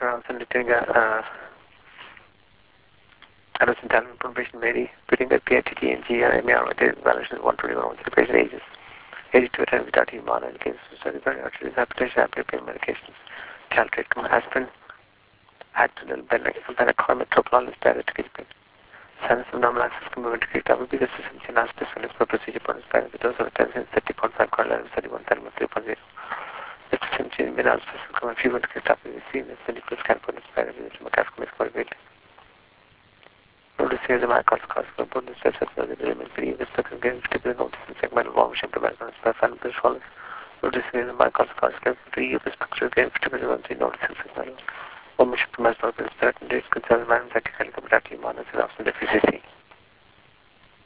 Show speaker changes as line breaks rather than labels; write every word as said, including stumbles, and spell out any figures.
Doctor Ramson Littinga, uh, Anderson Talent Probation Mary, putting a P I T T and G and M R with evaluation one twenty-one with the patient ages, eighty-two attended without Humana and cases of study very arteries, hypertension, apnea, medications, Caltrate, aspirin, Actonil, Benacarmin, Tropolis, diabetic, Sinus abdominal access can move into create double B. The system can ask this one is for procedure points by the dose of attention thirty point five correlated thirty-one thirty-one three point zero. The system change in our system come a few to create double B. The clinical scan point is by the mechanical miscoordinate. Notice here the microscope cause for both the stress of the element three with the again particular notice and segmental warm shape to background by fan brush follows. Notice here the microscope cause for three with structure again particular one three notice and segmental warm shape to background by certain dates concern man that can come back to human and often deficiency.